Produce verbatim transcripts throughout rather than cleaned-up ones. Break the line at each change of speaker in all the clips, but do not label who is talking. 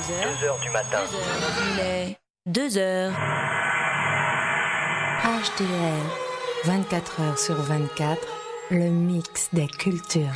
deux heures du matin.
Il est deux heures.
H D R, vingt-quatre heures sur vingt-quatre, le mix des cultures.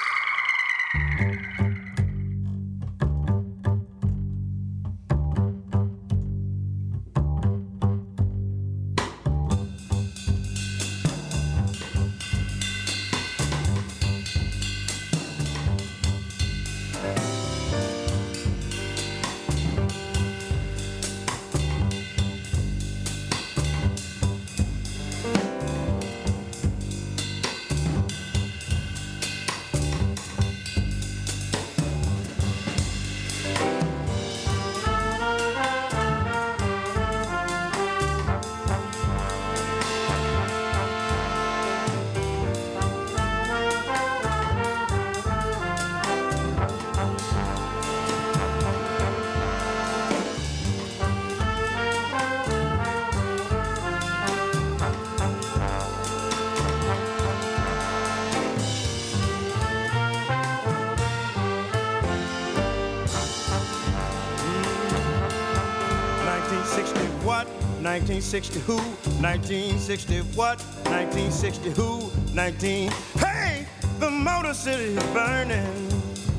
nineteen sixty who? nineteen sixty what? nineteen sixty who? nineteen Hey, the Motor City is burning.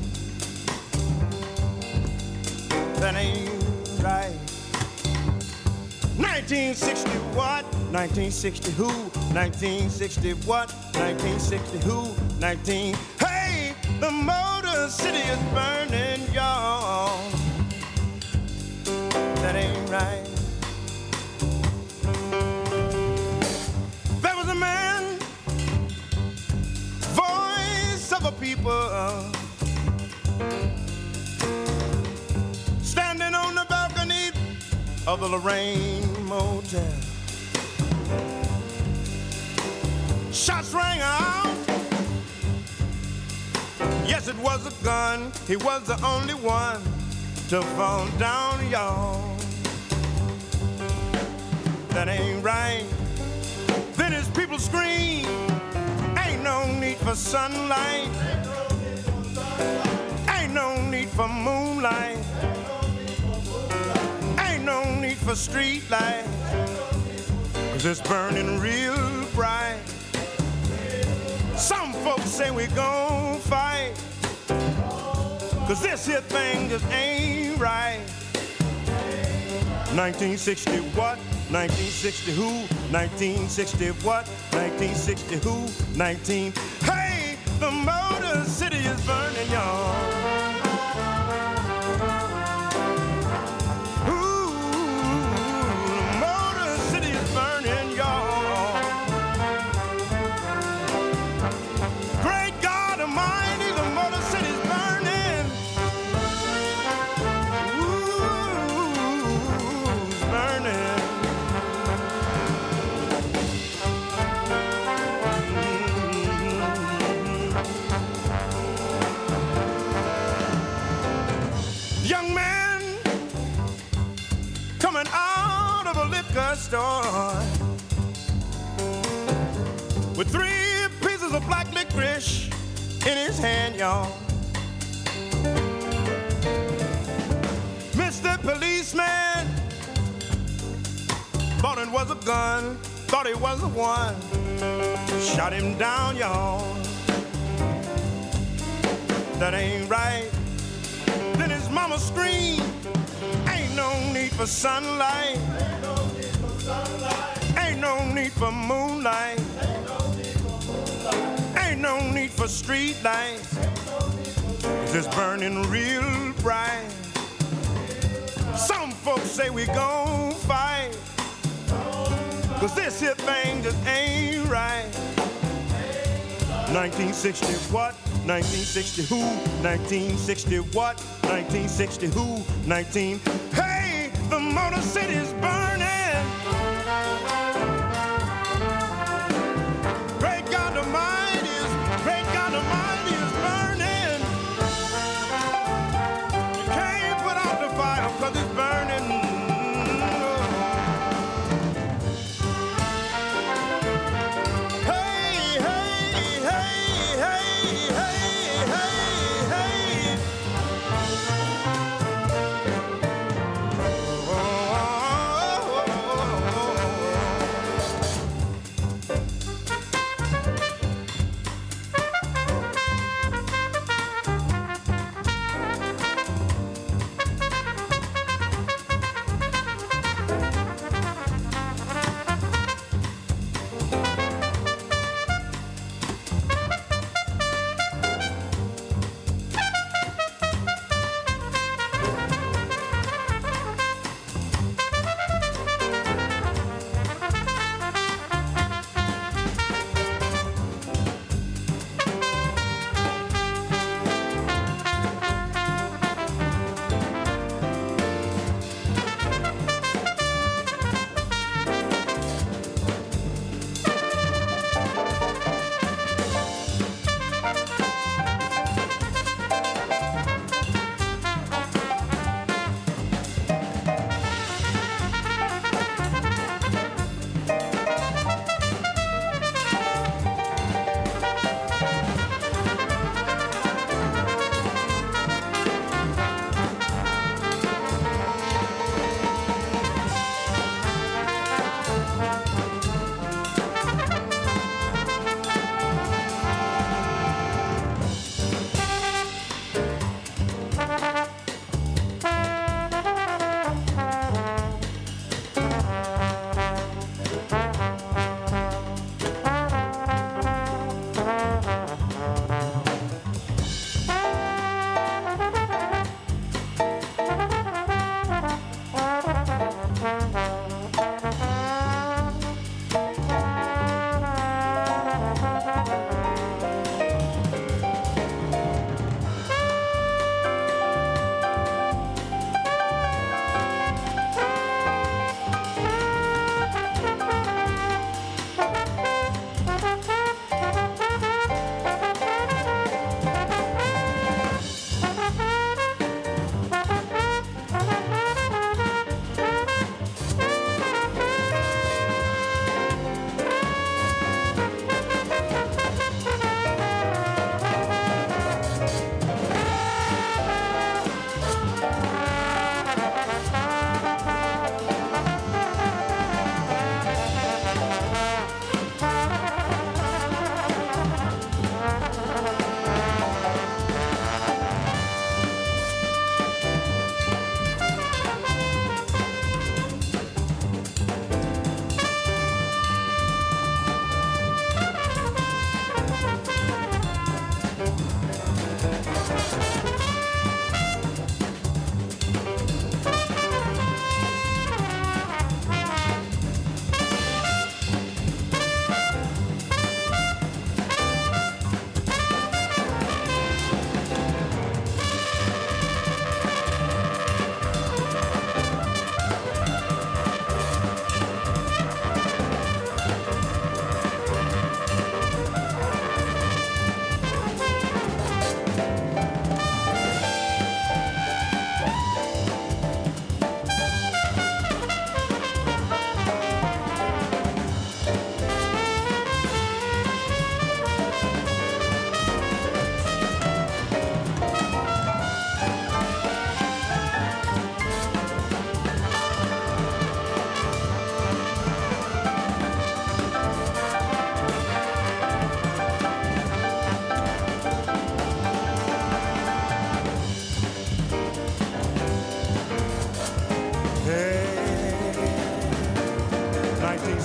That ain't right. nineteen sixty what? nineteen sixty who? nineteen sixty what? nineteen sixty who? nineteen Hey, the Motor City is burning, y'all. That ain't right. People standing on the balcony of the Lorraine Motel. Shots rang out. Yes, it was a gun. He was the only one to fall down, y'all. That ain't right. Then his people scream. Ain't no need for sunlight. Ain't no need for moonlight. Ain't no need for street lights. Cause it's burning real bright. Some folks say we gon' fight. Cause this here thing just ain't right. nineteen sixty what? nineteen sixty who? nineteen sixty what? nineteen sixty who? nineteen Hey, the Motor City is burning, y'all. Ooh, the Motor City is burning, y'all. Great God Almighty, the Motor City is burning. Ooh, it's burning. Store with three pieces of black licorice in his hand, y'all. Mister Policeman thought it was a gun, thought it was the one. Shot him down, y'all. That ain't right. Then his mama screamed, ain't no need for sunlight. Ain't no need for moonlight. Ain't no need for street lights. Cause it's burning real bright. Some folks say we gon' fight. Cause this here thing just ain't right. nineteen sixty what? nineteen sixty who? nineteen sixty what? nineteen sixty who? nineteen Hey, the Motor City is burning. Great God Almighty is, great God Almighty is burning. You can't put out the fire cause it's burning. Hey, hey, hey, hey, hey, hey, hey.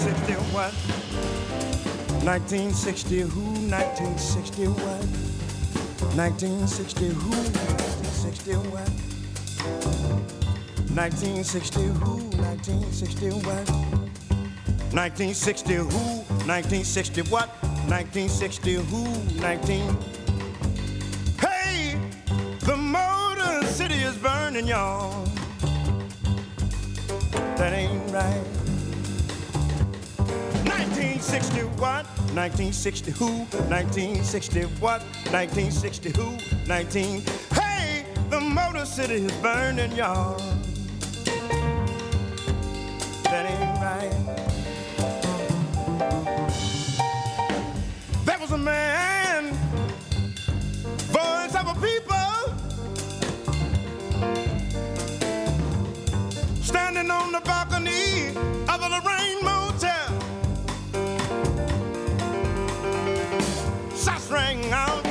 sixty what? nineteen sixty who? nineteen sixty what? nineteen sixty who? nineteen sixty what? nineteen sixty who? nineteen sixty what? nineteen sixty who? nineteen sixty what? nineteen sixty who? nineteen. Hey, the Motor City is burning, y'all. That ain't right. nineteen sixty what? nineteen sixty who? nineteen sixty what? nineteen sixty who? nineteen. Hey, the Motor City is burning, y'all. That ain't right. There was a man, voice of a people, standing on the balcony of a Lorraine motel. Shots rang out.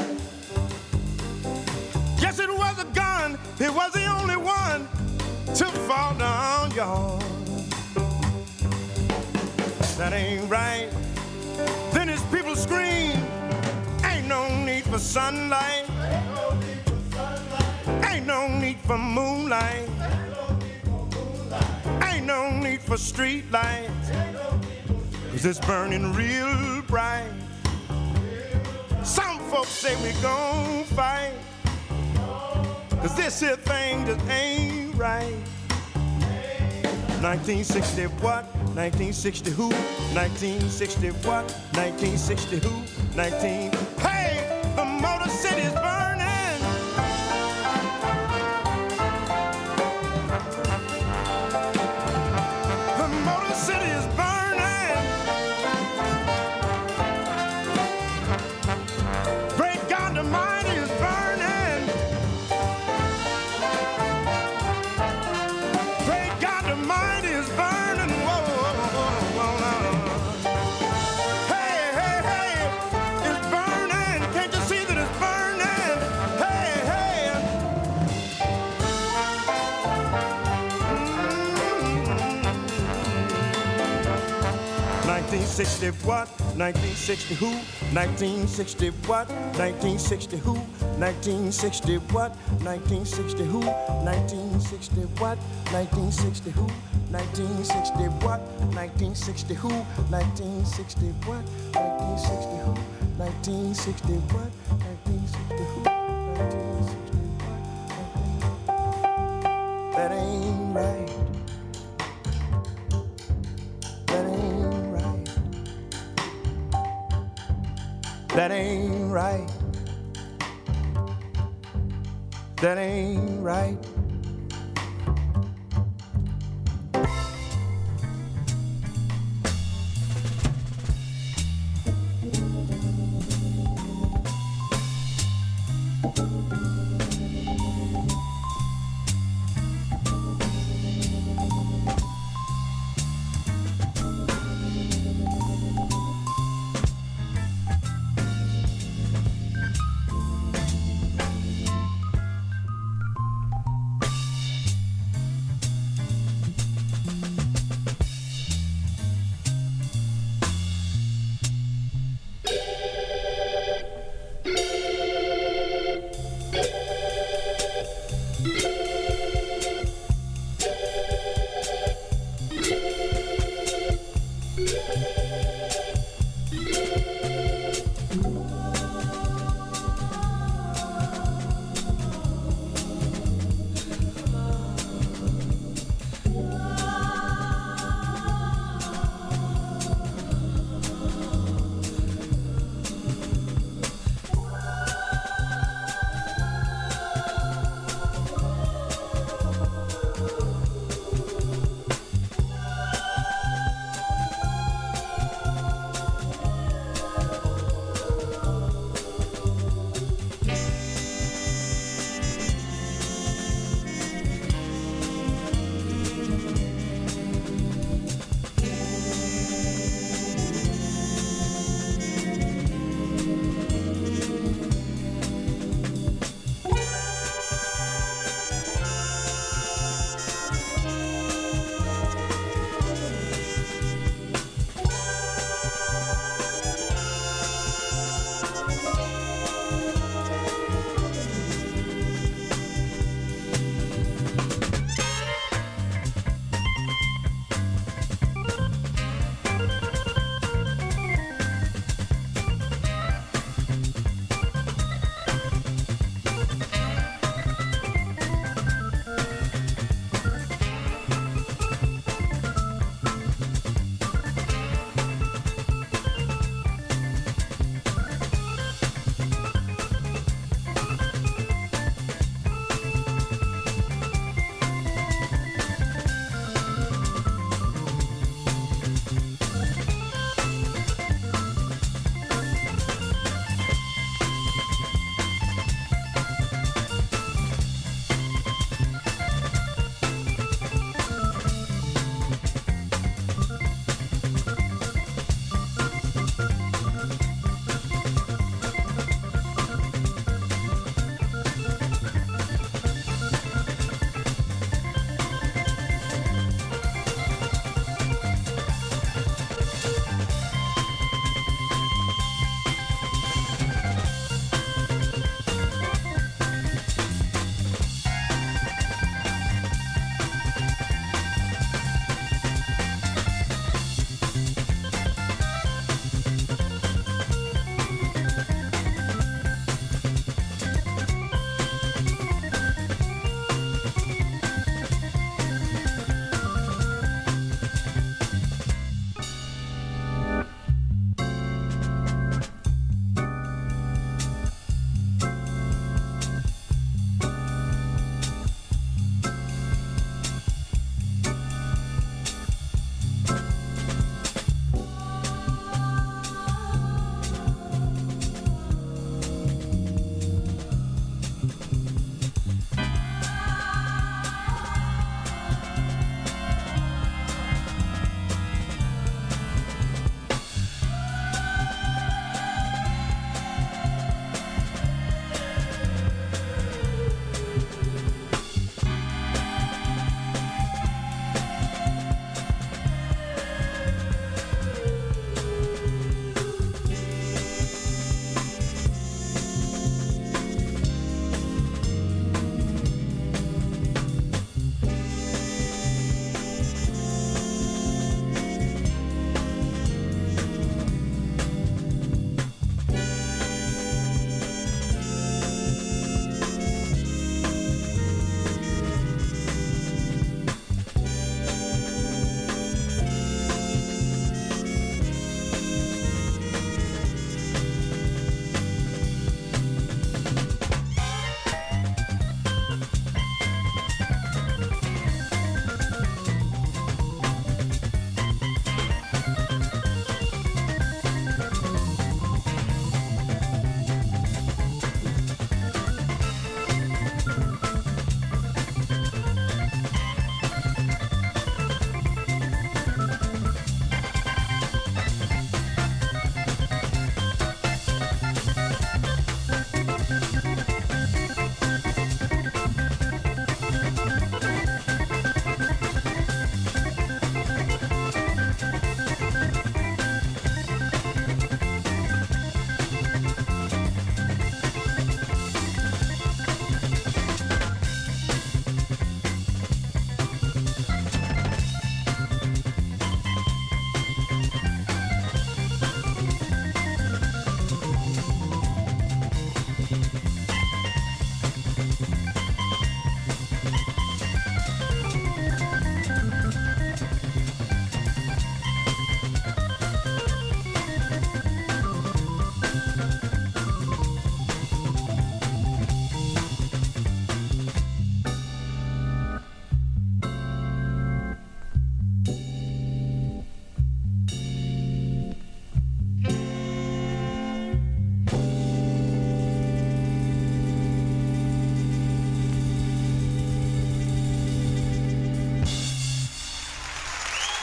Yes, it was a gun. He was the only one to fall down, y'all. That ain't right. Then his people scream, ain't no need for sunlight. Ain't no need for moonlight. Ain't no need for street lights. Cause it's burning real bright. Some folks say we gon' fight. Cause this here thing just ain't right. nineteen sixty what? nineteen sixty who? nineteen sixty what? nineteen sixty who? nineteen. Hey, the Motor City is burning. The Motor City is burning. Great God Almighty is burning. Great God Almighty is burning. Whoa, whoa, whoa, whoa, whoa. Hey, hey, hey, it's burning. Can't you see that it's burning? Hey, hey. Mm-hmm. nineteen sixty what? nineteen sixty who? nineteen sixty what? nineteen sixty who? nineteen sixty what? nineteen sixty who? nineteen sixty what? nineteen sixty who? nineteen sixty what? nineteen sixty who? nineteen sixty what? nineteen sixty who? nineteen sixty what? nineteen sixty who? nineteen sixty what? That ain't right. That ain't right. That ain't right. That ain't right.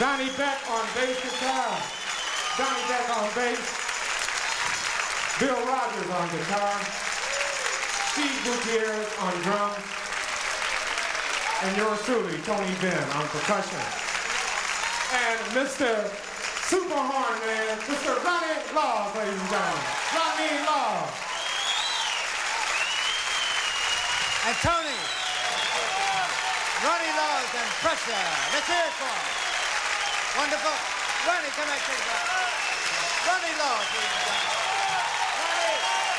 Donnie Beck on bass guitar. Donnie Beck on bass. Bill Rogers on guitar. Steve Gutierrez on drums. And yours truly, Tony Benn on percussion. And Mister Super Horn Man, Mister Ronnie Laws, ladies and gentlemen. Ronnie Laws.
And Tony. Ronnie Laws and Pressure. Let's hear it for him. Wonderful. Ronnie, come back, take it back. Ronnie Laws, ladies and gentlemen. Ronnie.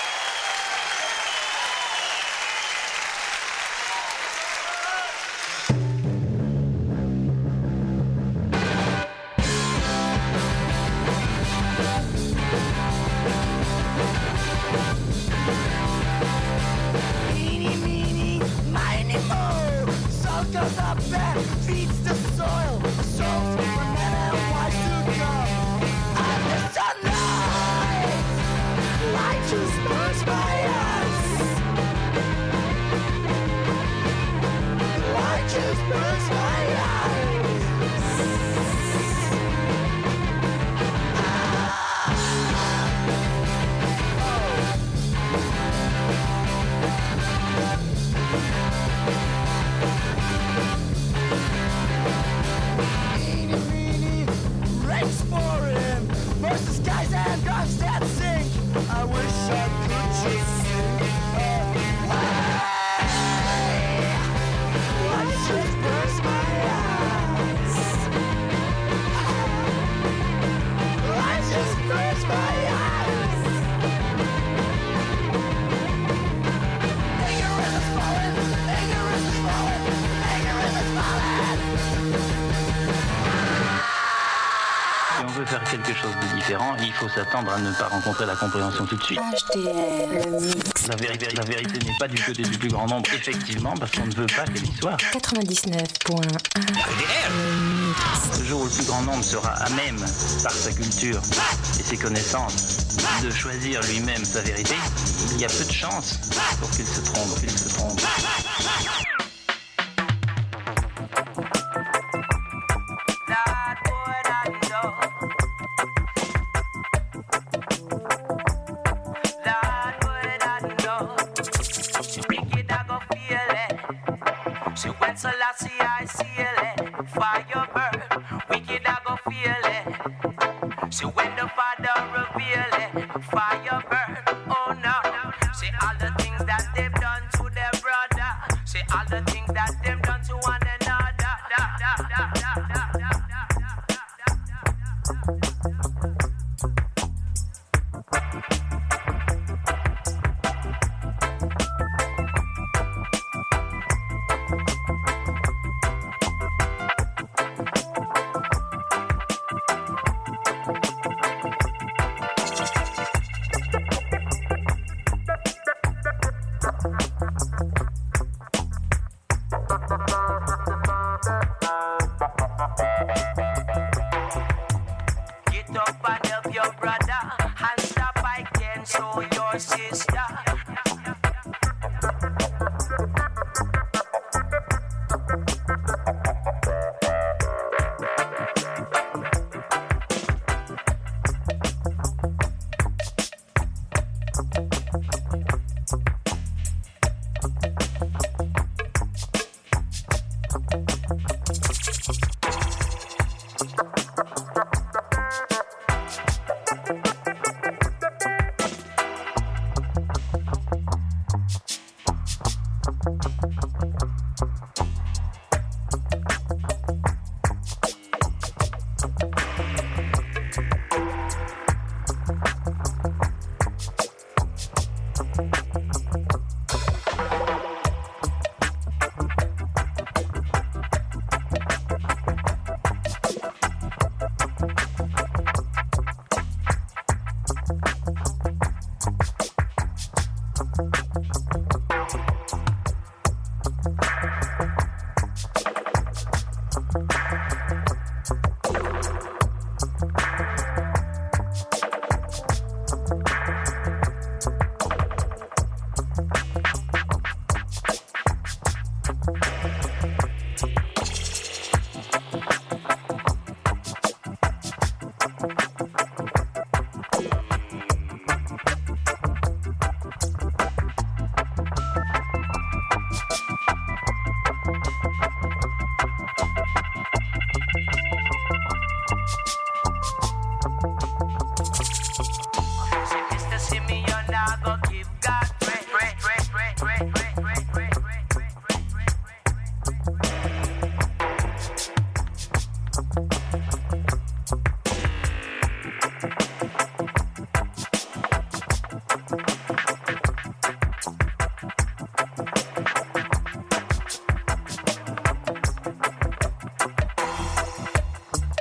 Eeny, meeny, miny, moe. Salt goes up and feeds the soil. Salt for men and wise to come. And the sunlight, light just burns my eyes. Light just burns my eyes. Eeny, meeny, rain's pouring. Burst the skies and drums that sing. I wish I could just sing away. Light just burns my eyes. Light just burns my eyes. Ignorance is falling. Ignorance is falling. Ignorance is falling.
Si on veut faire quelque chose de différent, il faut s'attendre à ne pas rencontrer la compréhension tout de suite.
H T M, le mix.
La vérité, la vérité n'est pas du côté du plus grand nombre, effectivement, parce qu'on ne veut pas qu'elle y soit.
quatre-vingt-dix-neuf point un.
Le jour où le plus grand nombre sera à même, par sa culture et ses connaissances, de choisir lui-même sa vérité, il y a peu de chances pour qu'il se trompe, qu'il se trompe.
She went to Lassie, I see it. Fire